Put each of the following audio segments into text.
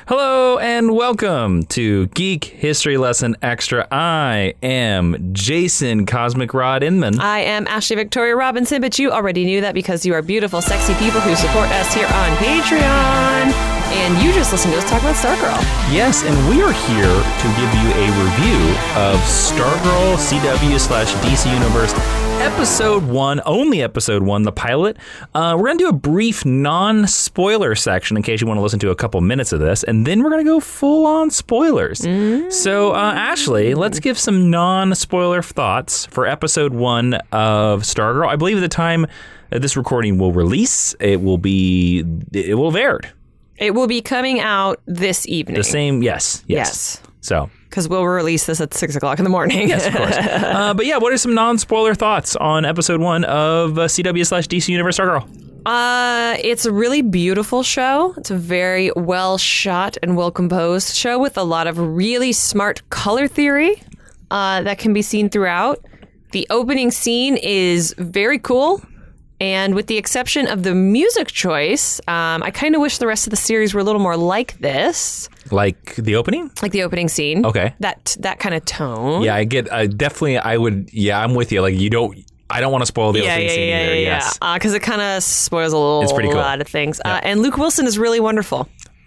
Hello and welcome to Geek History Lesson Extra. I am Jason Cosmic Rod Inman. I am Ashley Victoria Robinson, but you already knew that because you are beautiful, sexy people who support us here on Patreon. And you just listened to us talk about Stargirl. Yes, and we are here to give you a review of Stargirl CW/DC Universe Episode 1, only Episode 1, the pilot. We're going to do a brief non-spoiler section in case you want to listen to a couple minutes of this, and then we're going to go full-on spoilers. So, Ashley, let's give some non-spoiler thoughts for Episode 1 of Stargirl. I believe at the time this recording will release, it will have aired. It will be coming out this evening. The same, yes. So, because we'll release this at 6 o'clock in the morning. Yes, of course. But yeah, what are some non-spoiler thoughts on Episode 1 of CW/DC Universe Stargirl? It's a really beautiful show. It's a very well shot and well composed show with a lot of really smart color theory that can be seen throughout. The opening scene is very cool. And with the exception of the music choice, I kind of wish the rest of the series were a little more like this. Like the opening? Like the opening scene. Okay. That kind of tone. Yeah, I'm with you. Like, I don't want to spoil the opening scene either. Yes. Because it kind of spoils a lot of things. Yeah. And Luke Wilson is really wonderful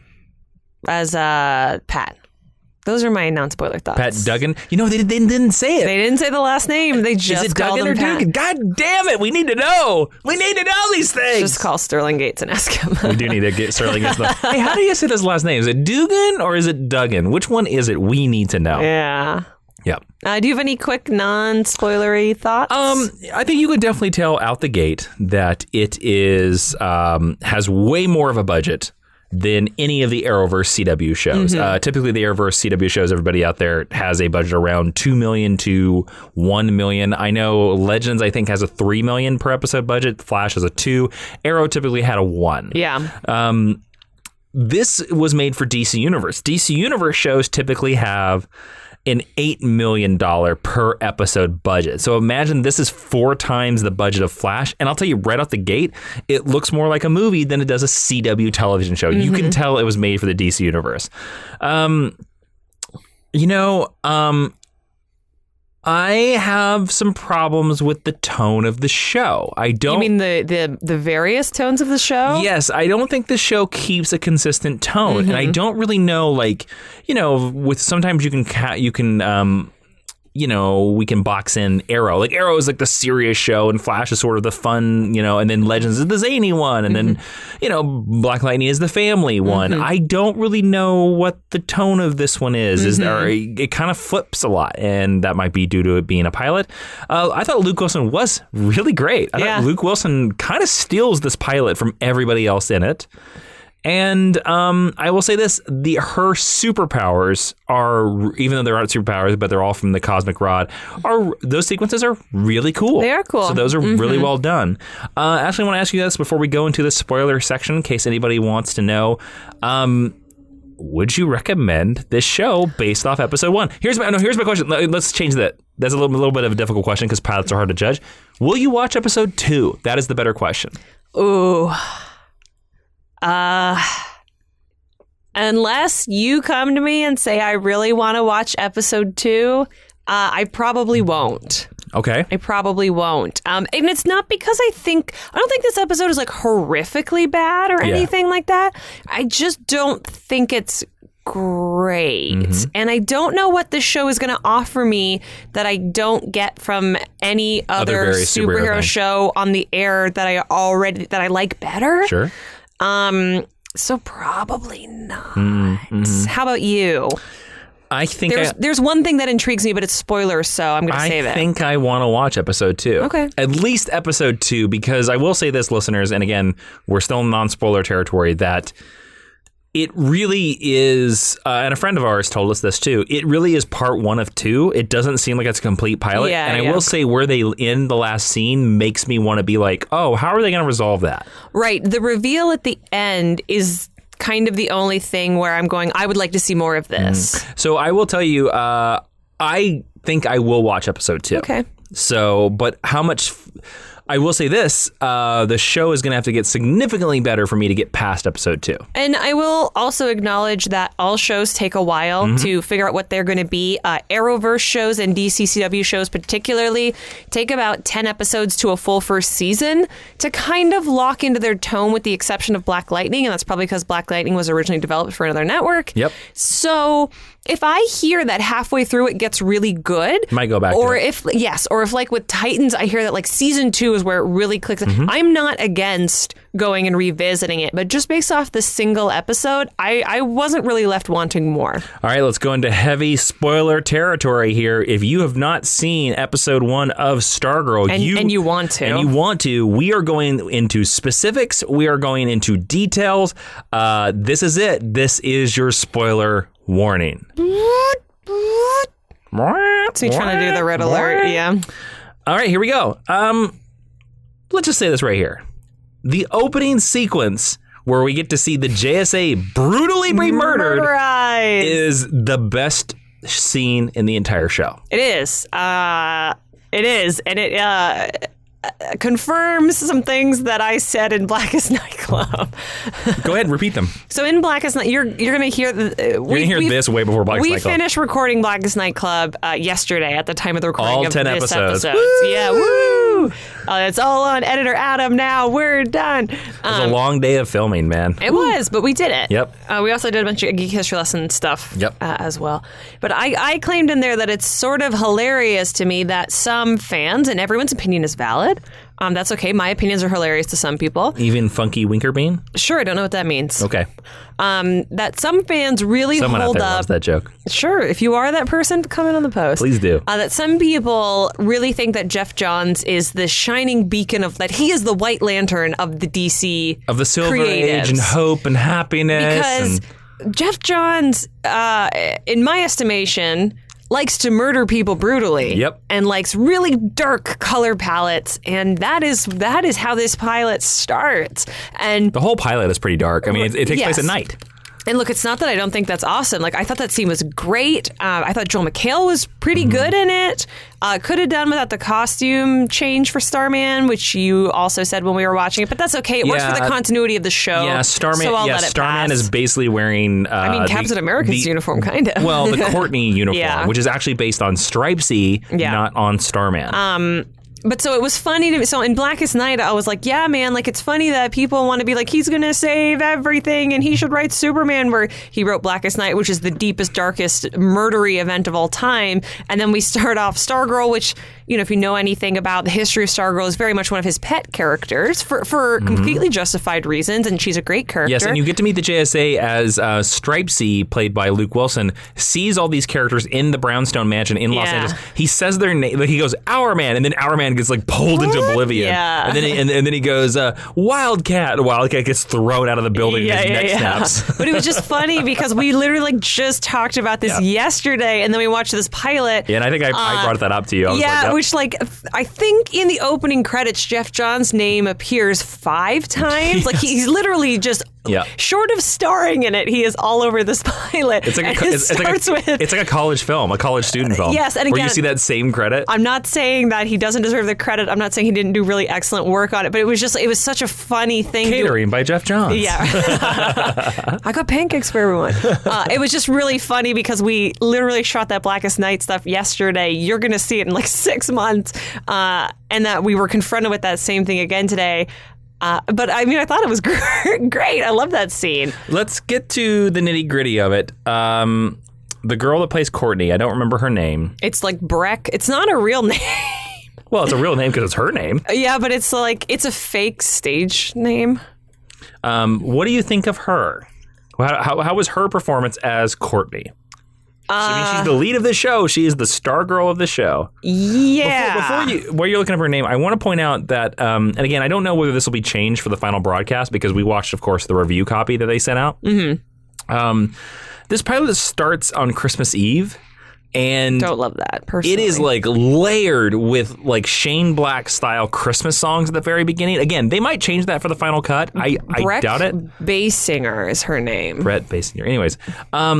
as Pat. Those are my non-spoiler thoughts. Pat Duggan. You know, they didn't say it. They didn't say the last name. They just Is it called Duggan him or Pat. Dugan? God damn it. We need to know. We need to know these things. Just call Sterling Gates and ask him. We do need to get Sterling Gates. Hey, how do you say his last name? Is it Dugan or is it Duggan? Which one is it? We need to know. Yeah. Yep. Do you have any quick non-spoilery thoughts? I think you could definitely tell out the gate that it is has way more of a budget than any of the Arrowverse CW shows. Typically, the Arrowverse CW shows, everybody out there has a budget around $2 million to $1 million. I know Legends, I think, has a $3 million per episode budget. Flash has a $2 million. Arrow typically had a $1 million. Yeah. This was made for DC Universe. DC Universe shows typically have an $8 million per episode budget. So imagine this is 4 times the budget of Flash. And I'll tell you right out the gate, it looks more like a movie than it does a CW television show. You can tell it was made for the DC Universe. I have some problems with the tone of the show. You mean the various tones of the show? Yes, I don't think the show keeps a consistent tone, and I don't really know. With sometimes we can box in Arrow. Like Arrow is like the serious show, and Flash is sort of the fun, and then Legends is the zany one, and then Black Lightning is the family one. I don't really know what the tone of this one is. It kind of flips a lot, and that might be due to it being a pilot. I thought Luke Wilson was really great. I thought Luke Wilson kind of steals this pilot from everybody else in it. And I will say this, her superpowers are, even though there aren't superpowers, but they're all from the Cosmic Rod, those sequences are really cool. They are cool. So those are really well done. Ashley, I want to ask you this before we go into the spoiler section, in case anybody wants to know. Would you recommend this show based off episode 1? Here's my question. Let's change that. That's a little bit of a difficult question because pilots are hard to judge. Will you watch episode 2? That is the better question. Ooh. Unless you come to me and say, I really want to watch episode 2, I probably won't. Okay. I probably won't. And it's not because I don't think this episode is like horrifically bad or anything like that. I just don't think it's great. And I don't know what this show is going to offer me that I don't get from any other superhero show on the air that I like better. Sure. So probably not. How about you? I think there's one thing that intrigues me, but it's spoilers, so I'm going to save it. I think I want to watch episode 2. Okay. At least episode 2, because I will say this, listeners, and again, we're still in non-spoiler territory, that it really is, and a friend of ours told us this too, it really is part 1 of 2. It doesn't seem like it's a complete pilot. And I will say where they end the last scene makes me want to be like, oh, how are they going to resolve that? Right. The reveal at the end is kind of the only thing where I'm going, I would like to see more of this. So I will tell you, I think I will watch episode 2. Okay. So, but how much... I will say this, the show is going to have to get significantly better for me to get past episode 2. And I will also acknowledge that all shows take a while to figure out what they're going to be. Arrowverse shows and DCCW shows particularly take about 10 episodes to a full first season to kind of lock into their tone, with the exception of Black Lightning, and that's probably because Black Lightning was originally developed for another network. Yep. So if I hear that halfway through it gets really good, Might go back or to it. if like with Titans, I hear that like season 2 is where it really clicks. I'm not against going and revisiting it, but just based off the single episode, I wasn't really left wanting more. All right, let's go into heavy spoiler territory here. If you have not seen episode 1 of Stargirl, And you want to, we are going into specifics. We are going into details. This is it. This is your spoiler warning. It's me trying to do the red alert. Yeah. All right, here we go. Let's just say this right here. The opening sequence where we get to see the JSA brutally be murdered Right. is the best scene in the entire show. It is. It is. And it confirms some things that I said in Blackest Nightclub. Go ahead, repeat them. So in Blackest Night, you're going to hear You're going to hear this way before Blackest We Nightclub. finished recording Blackest Nightclub yesterday at the time of the recording All of 10 this episodes. episode. Yeah, woo! It's all on Editor Adam now. We're done. It was a long day of filming, man. It was, but we did it. Yep. We also did a bunch of Geek History Lesson stuff as well. But I claimed in there that it's sort of hilarious to me that some fans, and everyone's opinion is valid, that's okay. My opinions are hilarious to some people. Even Funky Winkerbean? Sure, I don't know what that means. Okay. That some fans really Someone out hold there up. loves that joke. Sure, if you are that person, comment on the post. Please do. That some people really think that Jeff Johns is the shining beacon of that. He is the White Lantern of the DC Of the Silver creatives. Age and hope and happiness. Because Jeff Johns, in my estimation, likes to murder people brutally. Yep. And likes really dark color palettes, and that is how this pilot starts. And the whole pilot is pretty dark. I mean, it takes place Yes. at night. And look, it's not that I don't think that's awesome. Like, I thought that scene was great. I thought Joel McHale was pretty good in it. Could have done without the costume change for Starman, which you also said when we were watching it. But that's okay. It works for the continuity of the show. Yeah, Starman. So I'll let it Starman pass. is basically wearing. Captain America's uniform, kind of. Well, the Courtney uniform, Yeah. which is actually based on Stripesy, not on Starman. But so it was funny to me. So in Blackest Night, I was like, yeah, man, like it's funny that people want to be like, he's going to save everything and he should write Superman, where he wrote Blackest Night, which is the deepest, darkest, murdery event of all time. And then we start off Stargirl, which, you know, if you know anything about the history of Stargirl, is very much one of his pet characters for completely justified reasons. And she's a great character. Yes, and you get to meet the JSA as Stripesy, played by Luke Wilson, sees all these characters in the Brownstone Mansion in Los Angeles. He says their name, he goes, Our Man, and then Our Man gets like pulled into oblivion. Yeah. And then he goes, Wildcat. Wildcat gets thrown out of the building and his neck snaps. But it was just funny because we literally like just talked about this yesterday, and then we watched this pilot. Yeah, and I think I brought that up to you. I was like, yep. Which like I think in the opening credits, Jeff Johns' name appears 5 times. Like he's literally just short of starring in it, he is all over this pilot. It's like it's like a college film, a college student film. Yes, and where again, you see that same credit. I'm not saying that he doesn't deserve the credit. I'm not saying he didn't do really excellent work on it, but it was such a funny thing. Catering by Jeff Johns. Yeah. I got pancakes for everyone. It was just really funny because we literally shot that Blackest Night stuff yesterday. You're going to see it in like 6 months. And that we were confronted with that same thing again today. But I mean, I thought it was great. I love that scene. Let's get to the nitty gritty of it. The girl that plays Courtney, I don't remember her name. It's like Breck. It's not a real name. Well, it's a real name because it's her name. Yeah, but it's like, it's a fake stage name. What do you think of her? How was her performance as Courtney? I mean, she's the lead of the show. She is the star girl of the show. Yeah. While you're looking up her name, I want to point out that, and again, I don't know whether this will be changed for the final broadcast because we watched, of course, the review copy that they sent out. Mm-hmm. This pilot starts on Christmas Eve. And don't love that personally. It is like layered with like Shane Black style Christmas songs at the very beginning. Again, they might change that for the final cut. I doubt it. Basinger is her name. Brett Basinger. Anyways,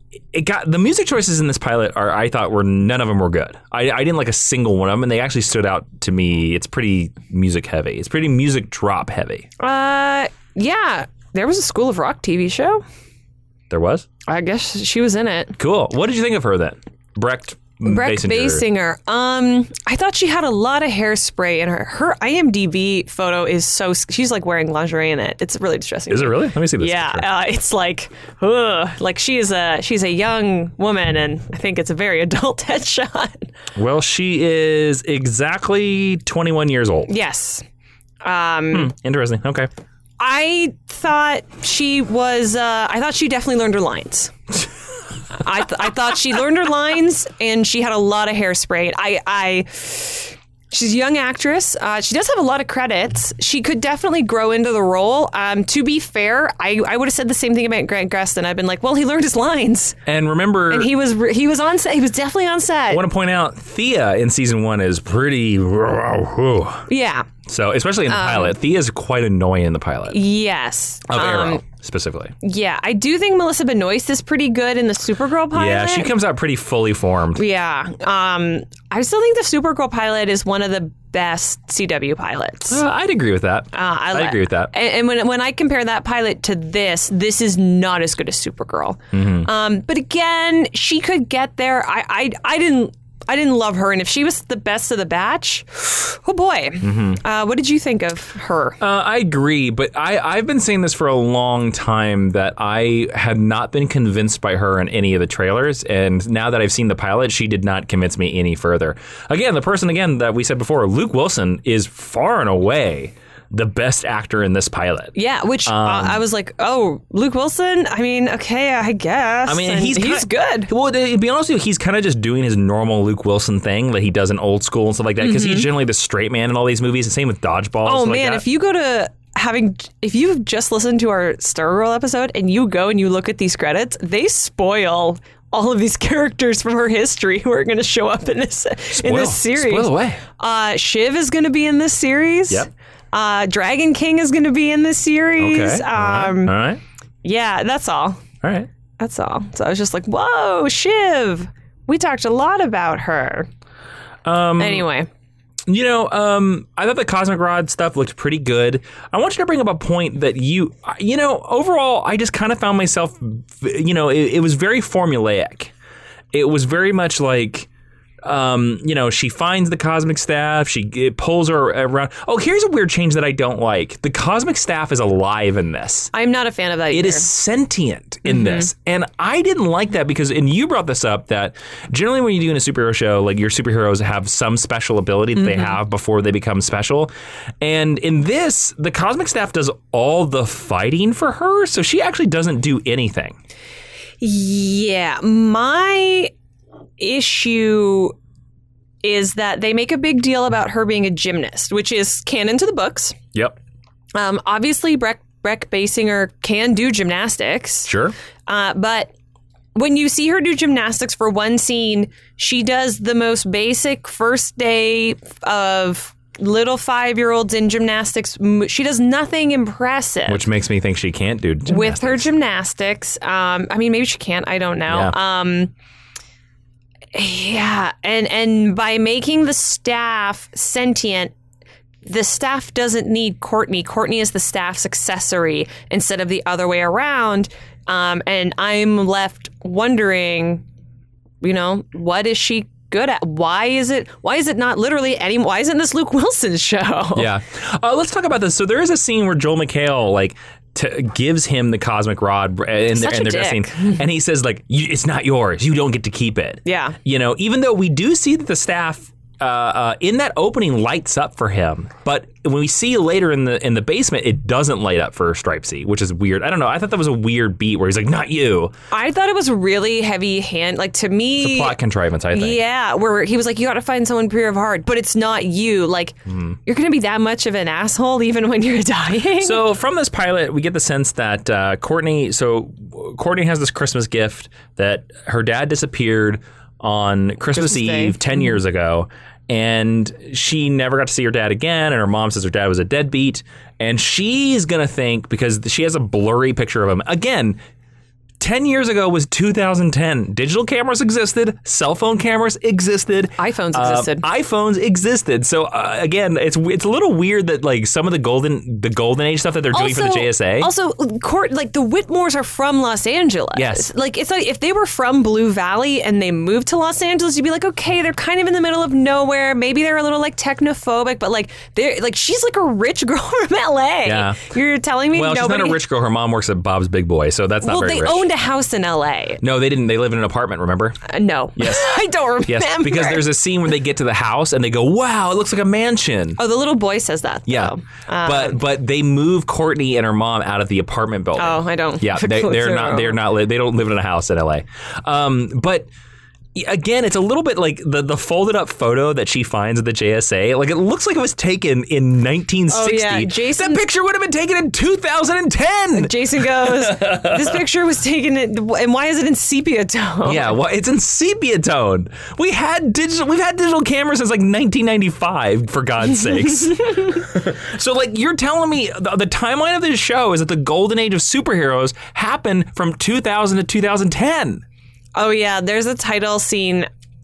it got the music choices in this pilot I thought none of them were good. I didn't like a single one of them, and they actually stood out to me. It's pretty music heavy. It's pretty music drop heavy. Yeah. There was a School of Rock TV show. There was? I guess she was in it. Cool. What did you think of her then? Brecht Basinger. I thought she had a lot of hairspray in her. Her IMDb photo is she's like wearing lingerie in it. It's really distressing. Is it really? Let me see this. Yeah, it's like, like she's a young woman, and I think it's a very adult headshot. Well, she is exactly 21 years old. Yes. Interesting. Okay. I thought she was. I thought she definitely learned her lines. I thought she learned her lines, and she had a lot of hairspray. She's a young actress. She does have a lot of credits. She could definitely grow into the role. To be fair, I would have said the same thing about Grant Gustin. I've been like, well, he learned his lines. And remember... And he was on set. He was definitely on set. I want to point out, Thea in season 1 is pretty... Yeah. So, especially in the pilot. Thea's quite annoying in the pilot. Yes. Of Arrow, specifically. Yeah. I do think Melissa Benoist is pretty good in the Supergirl pilot. Yeah, she comes out pretty fully formed. Yeah. I still think the Supergirl pilot is one of the best CW pilots. I'd agree with that. I'd agree with that. And when I compare that pilot to this is not as good as Supergirl. Mm-hmm. But again, she could get there. I didn't love her, and if she was the best of the batch, oh boy. Mm-hmm. What did you think of her? I agree, but I've been saying this for a long time that I had not been convinced by her in any of the trailers, and now that I've seen the pilot, she did not convince me any further. Again, the person that we said before, Luke Wilson, is far and away the best actor in this pilot. Yeah, which I was like, oh, Luke Wilson? I mean, okay, I guess. I mean, he's good. Well, to be honest with you, he's kind of just doing his normal Luke Wilson thing that he does in Old School and stuff like that, because he's generally the straight man in all these movies, and same with Dodgeball. Oh, man, if you go to... if you've just listened to our Stargirl episode and you go and you look at these credits, they spoil all of these characters from her history who are going to show up in this series. Spoil away. Shiv is going to be in this series. Yep. Dragon King is going to be in this series. Okay. All right. Yeah, that's all. All right. That's all. So I was just like, whoa, Shiv. We talked a lot about her. Anyway. I thought the Cosmic Rod stuff looked pretty good. I want you to bring up a point that overall, I just kind of found myself, it was very formulaic. It was very much like, she finds the cosmic staff, it pulls her around. Oh, here's a weird change that I don't like. The cosmic staff is alive in this. I'm not a fan of that either. It is sentient in this. And I didn't like that because, and you brought this up, that generally when you do in a superhero show, like your superheroes have some special ability that they have before they become special. And in this, the cosmic staff does all the fighting for her, so she actually doesn't do anything. Yeah, my issue is that they make a big deal about her being a gymnast, which is canon to the books. Yep. Obviously, Breck Basinger can do gymnastics. Sure. But when you see her do gymnastics for one scene, she does the most basic first day of little 5-year-olds in gymnastics. She does nothing impressive. Which makes me think she can't do gymnastics. With her gymnastics. Maybe she can't. I don't know. Yeah. Yeah, and by making the staff sentient, the staff doesn't need Courtney. Courtney is the staff's accessory instead of the other way around. And I'm left wondering, what is she good at? Why is it not literally why isn't this Luke Wilson's show? Yeah. Let's talk about this. So there is a scene where Joel McHale, gives him the cosmic rod in their dressing, and he says, it's not yours. You don't get to keep it. Yeah. Even though we do see that the staff in that opening lights up for him, but when we see later in the basement, it doesn't light up for Stripesy, which is weird. I don't know. I thought that was a weird beat where he's like, not you. I thought it was really heavy hand. To me, it's a plot contrivance, I think. Yeah, where he was like, you got to find someone pure of heart, but it's not you. You're going to be that much of an asshole even when you're dying. So from this pilot, we get the sense that Courtney has this Christmas gift that her dad disappeared on Christmas Eve 10 years ago. And she never got to see her dad again, and her mom says her dad was a deadbeat. And she's going to think, because she has a blurry picture of him. Again, 10 years ago was 2010. Digital cameras existed. Cell phone cameras existed. iPhones existed. iPhones existed. So again, it's a little weird that like some of the golden age stuff that they're doing for the JSA. Also, like the Whitmores are from Los Angeles. Yes. Like it's like if they were from Blue Valley and they moved to Los Angeles, you'd be like, okay, they're kind of in the middle of nowhere. Maybe they're a little like technophobic, but like they're like she's like a rich girl from LA. Yeah. You're telling me Well, she's not a rich girl. Her mom works at Bob's Big Boy, so that's not very rich. Well, they owned a house in LA. No, they didn't. They live in an apartment, remember? No. Yes. I don't remember. Yes, because there's a scene where they get to the house and they go, wow, it looks like a mansion. Oh, the little boy says that. Yeah. Though. But they move Courtney and her mom out of the apartment building. Oh, I don't. Yeah, they don't live in a house in LA. But again, it's a little bit like the folded up photo that she finds at the JSA. Like it looks like it was taken in 1960. Oh, yeah. Jason, that picture would have been taken in 2010. Jason goes, this picture was taken and why is it in sepia tone? Yeah, well, it's in sepia tone. We've had digital cameras since like 1995, for God's sakes. So like you're telling me the timeline of this show is that the golden age of superheroes happened from 2000 to 2010. Oh, yeah. There's a title scene.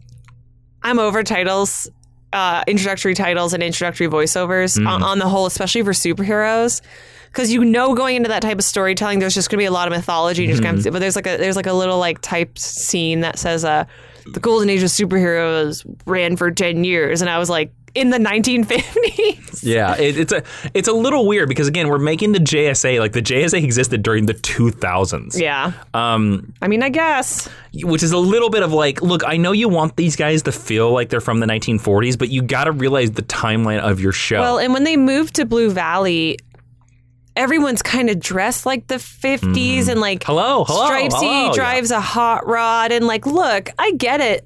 I'm over titles, introductory titles and introductory voiceovers on the whole, especially for superheroes. Because going into that type of storytelling, there's just going to be a lot of mythology. But there's like a little like typed scene that says the golden age of superheroes ran for 10 years. And I was like, in the 1950s. Yeah, it's a little weird because again, we're making the JSA like the JSA existed during the 2000s. Yeah. I mean, I guess. Which is a little bit of like, look, I know you want these guys to feel like they're from the 1940s, but you got to realize the timeline of your show. Well, and when they moved to Blue Valley, everyone's kind of dressed like the 50s and like Stripesy drives a hot rod and like, look, I get it.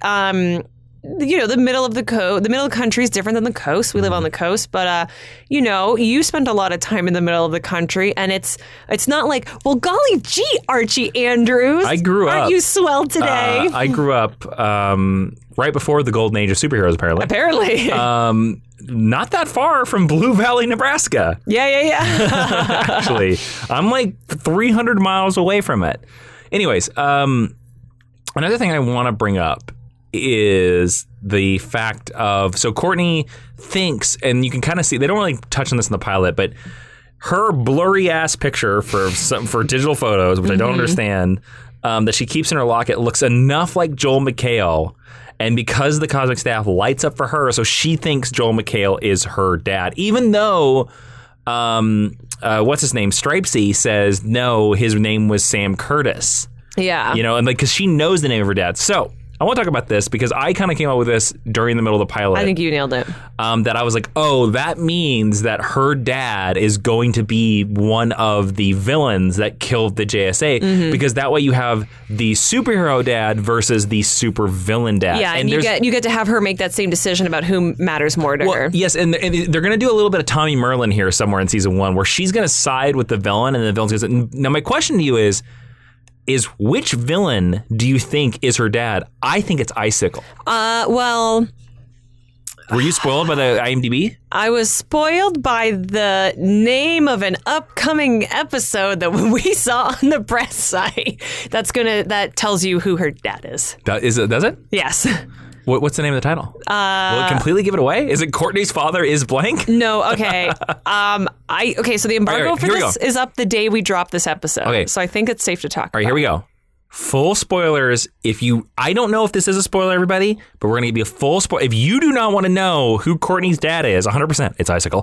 The middle of the country is different than the coast. We live on the coast, but you spent a lot of time in the middle of the country, and it's not like, well, golly gee, Archie Andrews, I grew up. Aren't you swell today? I grew up right before the golden age of superheroes. Apparently, not that far from Blue Valley, Nebraska. Yeah. Actually, I'm like 300 miles away from it. Anyways, another thing I want to bring up is the fact of, so Courtney thinks, and you can kind of see, they don't really touch on this in the pilot, but her blurry ass picture for digital photos, which I don't understand, that she keeps in her locket looks enough like Joel McHale. And because the cosmic staff lights up for her, so she thinks Joel McHale is her dad, even though what's his name, Stripesy, says no, his name was Sam Curtis. Yeah. And like, because she knows the name of her dad. So I want to talk about this because I kind of came up with this during the middle of the pilot. I think you nailed it. That I was like, oh, that means that her dad is going to be one of the villains that killed the JSA, because that way you have the superhero dad versus the super villain dad. Yeah, and you get to have her make that same decision about who matters more to her. Yes, and they're going to do a little bit of Tommy Merlin here somewhere in season 1 where she's going to side with the villain and the villain's going to... Now, my question to you is which villain do you think is her dad? I think it's Icicle. Well... Were you spoiled by the IMDb? I was spoiled by the name of an upcoming episode that we saw on the press site. That tells you who her dad is. Does it? Yes. What's the name of the title? Will it completely give it away? Is it Courtney's father is blank? No. Okay. So the embargo for this is up the day we drop this episode. Okay. So I think it's safe to talk about. All right, here we go. Full spoilers. I don't know if this is a spoiler, everybody, but we're going to give you a full spoiler. If you do not want to know who Courtney's dad is, 100%, it's Icicle.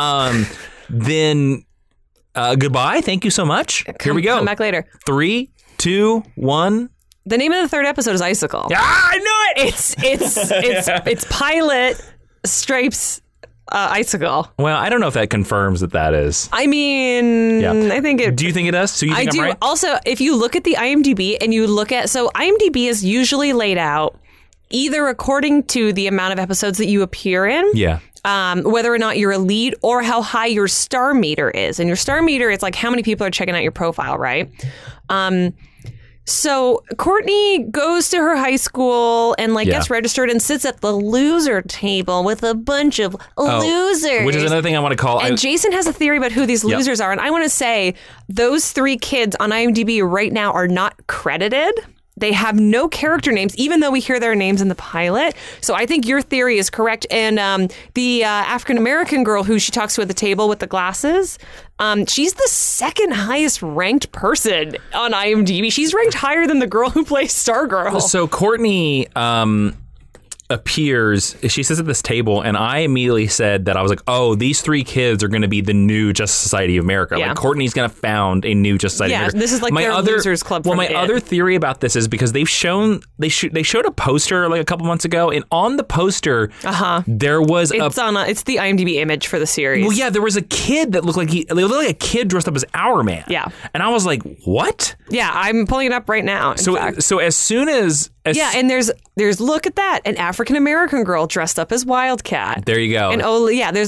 Then goodbye. Thank you so much. Here we go. Come back later. 3, 2, 1. The name of the third episode is Icicle. I knew it. It's Pilot Stripes. Icicle. Well, I don't know if that confirms that is. I mean, yeah. I think it... Do you think it does? So you think I do. I'm right? Also, if you look at the IMDb and you look at... So IMDb is usually laid out either according to the amount of episodes that you appear in. Yeah. Whether or not you're a lead or how high your star meter is. And your star meter, it's like how many people are checking out your profile, right? So Courtney goes to her high school and Yeah. gets registered and sits at the loser table with a bunch of losers. Which is another thing I want to call. And Jason has a theory about who these losers are. And I want to say those 3 kids on IMDb right now are not credited. They have no character names, even though we hear their names in the pilot. So I think your theory is correct. And the African-American girl who she talks to at the table with the glasses, she's the 2nd highest ranked person on IMDb. She's ranked higher than the girl who plays Stargirl. So Courtney appears, she sits at this table, and I immediately said that I was like, oh, these 3 kids are going to be the new Justice Society of America. Yeah. Like Courtney's going to found a new Justice Society of America. This is like their losers club. Well, from my It. other theory about this is because they showed a poster like a couple months ago, and on the poster, there was it's the IMDb image for the series. Well, yeah, there was a kid that looked like it looked like a kid dressed up as Hourman. Yeah. And I was like, what? Yeah, I'm pulling it up right now. So as soon as and there's look at that, an African American girl dressed up as Wildcat. There you go. And there's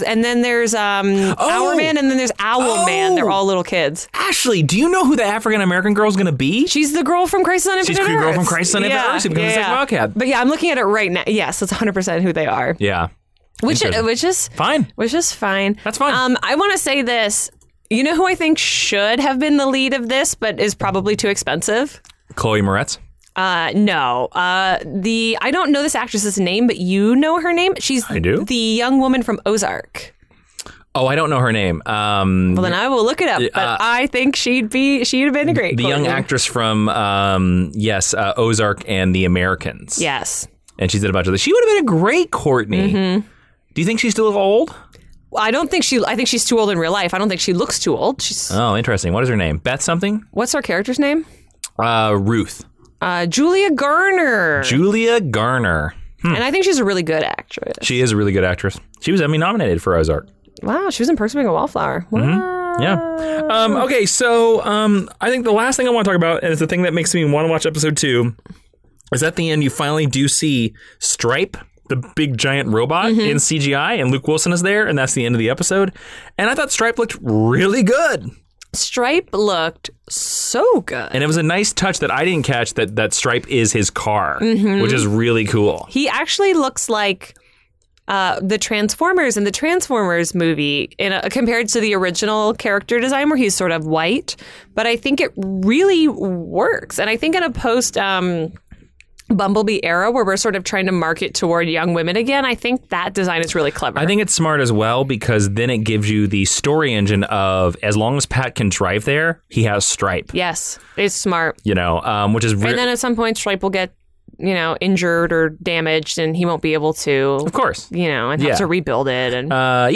Hourman, and then there's Owlman. They're all little kids. Ashley, do you know who the African American girl is going to be? She's the girl from Crisis on Infinite Earths. She's the girl from Crisis on Infinite Earths. She becomes the second Wildcat. But yeah, I'm looking at it right now. Yes, it's 100% who they are. Yeah. Which is fine. Which is fine. That's fine. I want to say this. You know who I think should have been the lead of this, but is probably too expensive? Chloe Moretz. No. I don't know this actress's name, but you know her name. I do. The young woman from Ozark. Oh, I don't know her name. Well, then I will look it up. But I think she'd have been a great. The young actress from Ozark and The Americans. Yes. And she did a bunch of this. She would have been a great Courtney. Mm-hmm. Do you think she's still old? Well, I think she's too old in real life. I don't think she looks too old. Oh, interesting. What is her name? Beth something? What's her character's name? Ruth. Julia Garner. Julia Garner. And I think she's a really good actress. She is a really good actress. She was Emmy nominated for Ozark. Wow, she was in Perks of Being a Wallflower. Wow. Mm-hmm. Yeah. Okay, so I think the last thing I want to talk about, and it's the thing that makes me want to watch episode 2, is at the end you finally do see Stripe, the big giant robot in CGI, and Luke Wilson is there, and that's the end of the episode. And I thought Stripe looked really good. Stripe looked so good. And it was a nice touch that I didn't catch that Stripe is his car, which is really cool. He actually looks like the Transformers in the Transformers movie compared to the original character design where he's sort of white. But I think it really works. And I think in a post Bumblebee era where we're sort of trying to market toward young women again, I think that design is really clever. I think it's smart as well because then it gives you the story engine of as long as Pat can drive there, he has Stripe. Yes, it's smart. Which is and then at some point Stripe will get injured or damaged and he won't be able to, of course, and have to rebuild it. And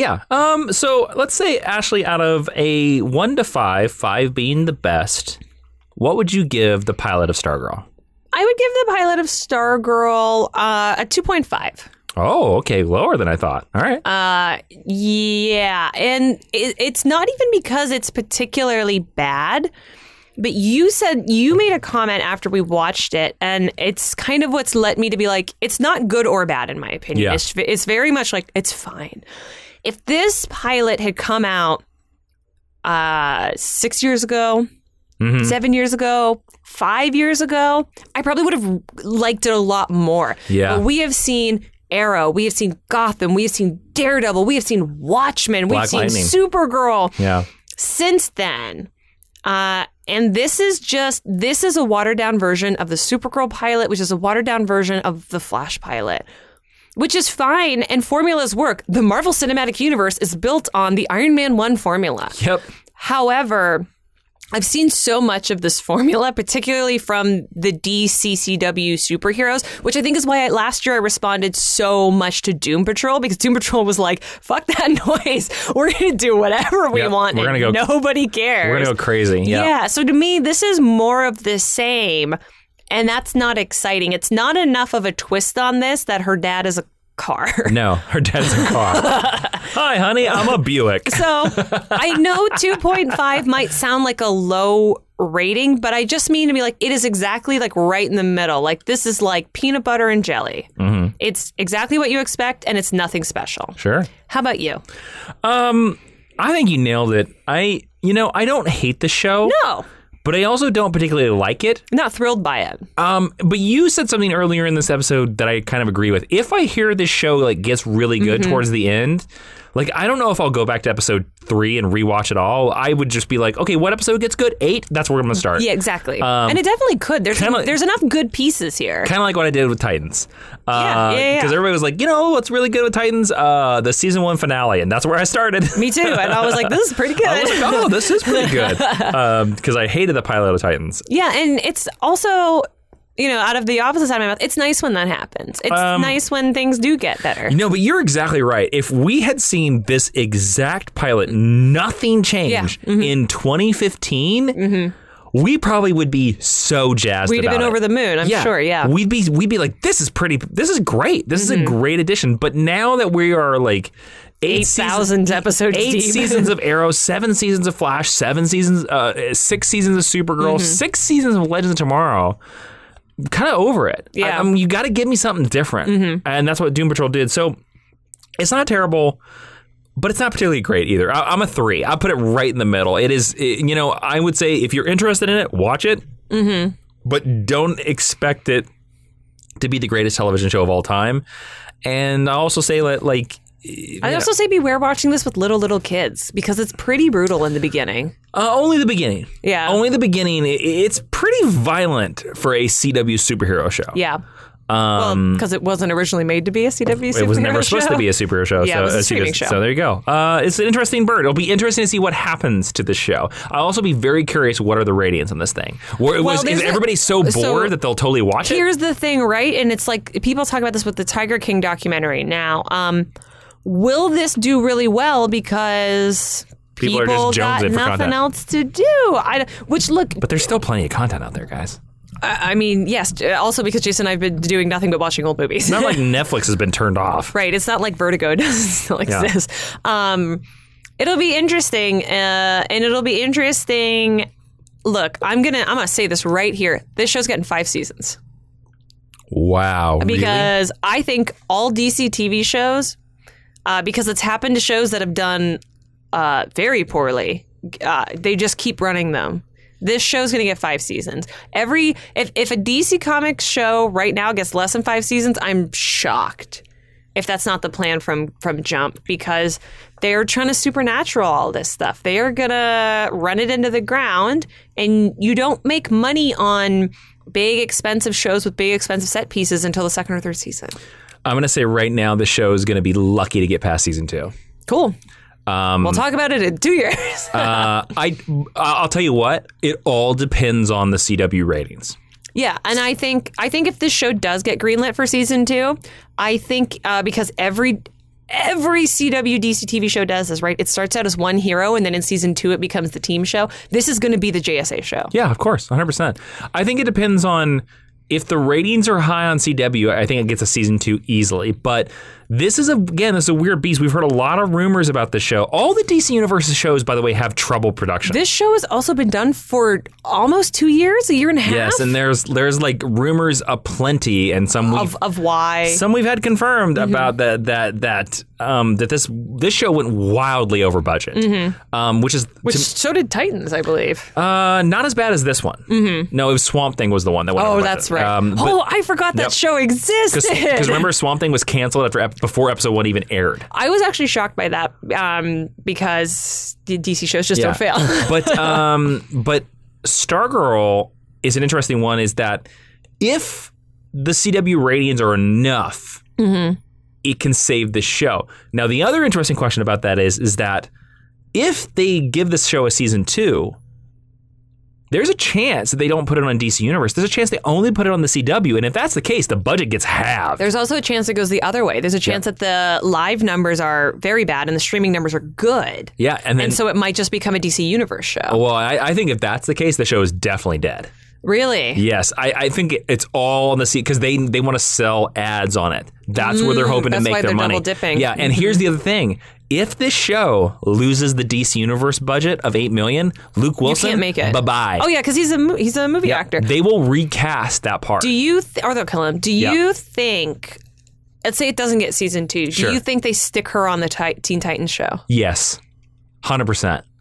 so let's say, Ashley, out of a 1 to 5, 5 being the best, what would you give the pilot of Stargirl? I would give the pilot of Stargirl a 2.5. Oh, okay. Lower than I thought. All right. Yeah. And it's not even because it's particularly bad, but you made a comment after we watched it, and it's kind of what's led me to be like, it's not good or bad, in my opinion. Yeah. It's very much like, it's fine. If this pilot had come out 6 years ago, 7 years ago, 5 years ago, I probably would have liked it a lot more. Yeah. But we have seen Arrow, we have seen Gotham, we have seen Daredevil, we have seen Watchmen, we've seen Supergirl. Yeah. Since then. And this is a watered down version of the Supergirl pilot, which is a watered down version of the Flash pilot. Which is fine, and formulas work. The Marvel Cinematic Universe is built on the Iron Man 1 formula. Yep. However, I've seen so much of this formula, particularly from the DCCW superheroes, which I think is why last year I responded so much to Doom Patrol, because Doom Patrol was like, fuck that noise. We're going to do whatever we want, and nobody cares. We're going to go crazy. Yeah. So to me, this is more of the same, and that's not exciting. It's not enough of a twist on this that her dad is a car. No, her dad's a car. Hi, honey, I'm a Buick. So I know 2.5 might sound like a low rating, but I just mean to be like, it is exactly like right in the middle. Like this is like peanut butter and jelly. Mm-hmm. It's exactly what you expect, and it's nothing special. Sure. How about you? I think you nailed it. I don't hate the show. No. but I also don't particularly like it. Not thrilled by it. But you said something earlier in this episode that I kind of agree with. If I hear this show like gets really good towards the end, like I don't know if I'll go back to episode 3 and rewatch it all. I would just be like, okay, what episode gets good? 8? That's where I'm going to start. Yeah, exactly. And it definitely could. There's enough good pieces here. Kind of like what I did with Titans. Yeah. Because everybody was like, what's really good with Titans? The season 1 finale. And that's where I started. Me too. And I was like, this is pretty good. I was like, oh, this is pretty good. Because I hated the pilot of Titans. Yeah, and it's also... out of the opposite side of my mouth, it's nice when that happens. It's nice when things do get better. No, but you're exactly right. If we had seen this exact pilot, nothing changed in 2015, we probably would be so jazzed We'd have been over the moon, I'm sure, yeah. We'd be like, this is great. This is a great addition. But now that we are like 8,000 episodes 8 deep. seasons of Arrow, 7 seasons of Flash, 6 seasons of Supergirl, 6 seasons of Legends of Tomorrow, kind of over it. Yeah. You got to give me something different. And that's what Doom Patrol did. So it's not terrible, but it's not particularly great either. I'm a 3. I'll put it right in the middle. It is, I would say if you're interested in it, watch it. But don't expect it to be the greatest television show of all time. And I also say like... I'd also say beware watching this with little kids because it's pretty brutal in the beginning. Only the beginning. Yeah. Only the beginning. It's pretty violent for a CW superhero show. Yeah. Because it wasn't originally made to be a CW superhero show. It was never supposed to be a superhero show. Yeah, it was a streaming show. So there you go. It's an interesting bird. It'll be interesting to see what happens to this show. I'll also be very curious what are the ratings on this thing. Is everybody so bored that they'll totally watch it? Here's the thing, right? And it's like people talk about this with the Tiger King documentary now. Will this do really well because people are just got jonesing for nothing content. else to do? But there's still plenty of content out there, guys. I mean, yes. Also because Jason and I have been doing nothing but watching old movies. It's not like Netflix has been turned off. Right. It's not like Vertigo doesn't still exist. Yeah. It'll be interesting, and it'll be interesting. Look, I'm gonna say this right here. This show's getting 5 seasons. Wow. Because really? I think all DC TV shows. Because it's happened to shows that have done very poorly. They just keep running them. This show's going to get 5 seasons. If a DC Comics show right now gets less than 5 seasons, I'm shocked. If that's not the plan from Jump, because they're trying to supernatural all this stuff. They are going to run it into the ground, and you don't make money on big, expensive shows with big, expensive set pieces until the 2nd or 3rd season. I'm going to say right now the show is going to be lucky to get past season 2. Cool. We'll talk about it in 2 years. I'll tell you what. It all depends on the CW ratings. Yeah, and I think if this show does get greenlit for season 2, I think because every CW DC TV show does this, right? It starts out as one hero, and then in season 2 it becomes the team show. This is going to be the JSA show. Yeah, of course, 100%. I think it depends on. If the ratings are high on CW, I think it gets a season 2 easily. But this is a weird beast. We've heard a lot of rumors about this show. All the DC Universe shows, by the way, have trouble production. This show has also been done for almost 2 years, a year and a half. Yes, and there's like rumors aplenty, and some of why some we've had confirmed about that this show went wildly over budget, which so did Titans, I believe. Not as bad as this one. No, it was Swamp Thing was the one that went over budget. That's right. I forgot that show existed. Because remember, Swamp Thing was canceled before episode 1 even aired. I was actually shocked by that because the DC shows just don't fail. But Stargirl is an interesting one. Is that if the CW ratings are enough, it can save the show. Now, the other interesting question about that is that if they give this show a season 2. There's a chance that they don't put it on DC Universe. There's a chance they only put it on the CW. And if that's the case, the budget gets halved. There's also a chance it goes the other way. There's a chance that the live numbers are very bad and the streaming numbers are good. Yeah. And so it might just become a DC Universe show. Well, I think if that's the case, the show is definitely dead. Really? Yes. I think it's all on the because they want to sell ads on it. That's where they're hoping to make their money. Double dipping. Yeah. And here's the other thing. If this show loses the DC Universe budget of $8 million, Luke Wilson, you can't make it. Bye-bye. Oh, yeah, because he's a movie actor. They will recast that part. Or they'll kill him. Do you think, let's say it doesn't get season 2, do you think they stick her on the Teen Titans show? Yes. 100%.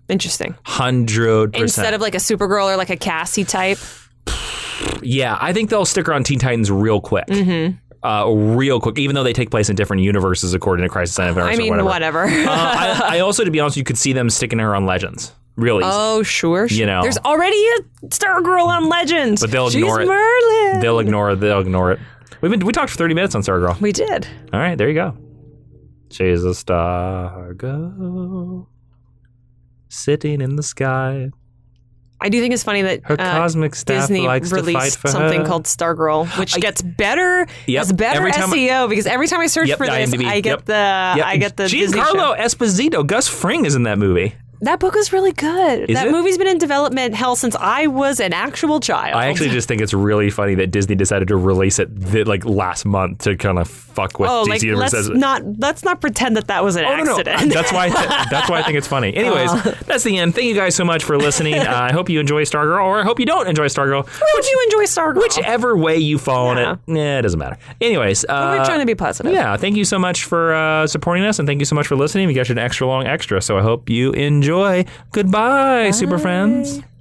Interesting. 100%. Instead of like a Supergirl or like a Cassie type. Yeah, I think they'll stick around Teen Titans real quick. Real quick, even though they take place in different universes according to Crisis on Infinite Earths or whatever. I also, to be honest, you could see them sticking her on Legends. Real easy. Oh, sure. You know. There's already a Stargirl on Legends. But they'll She's ignore it. Merlin. They'll ignore it. We talked for 30 minutes on Stargirl. We did. All right, there you go. She's a Stargirl sitting in the sky. I do think it's funny that Her cosmic staff Disney likes to fight released for something her. called Stargirl, which gets better, has better Every time SEO because every time I search for this, IMDb. I get the Disney Giancarlo show. Esposito, Gus Fring is in that movie. That book is really good. Is that it? movie's been in development since I was an actual child. I actually just think it's really funny that Disney decided to release it last month to kind of fuck with DC Universe. Let's not pretend that was an accident. No. That's why I think it's funny. Anyways, that's the end. Thank you guys so much for listening. I hope you enjoy Stargirl, or I hope you don't enjoy Stargirl. Would you enjoy Stargirl? Whichever way you fall on it, it doesn't matter. Anyways, we're trying to be positive. Yeah, thank you so much for supporting us, and thank you so much for listening. We got you an extra long extra, so I hope you enjoy. Goodbye, super friends.